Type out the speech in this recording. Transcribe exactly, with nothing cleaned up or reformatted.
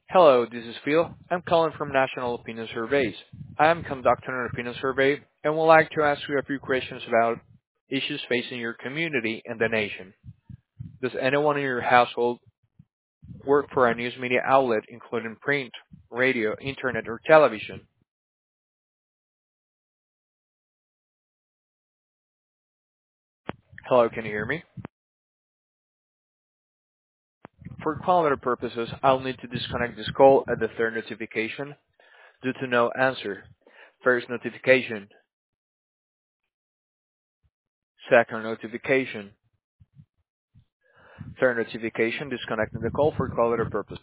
Hello, this is Phil. I'm calling from National Opinion Surveys. I am conducting an opinion survey and would like to ask you a few questions about issues facing your community and the nation. Does anyone in your household work for a news media outlet including print, radio, internet, or television? Hello, can you hear me? For quality purposes, I'll need to disconnect this call at the third notification due to no answer. First notification, second notification, third notification, disconnecting the call for quality purposes.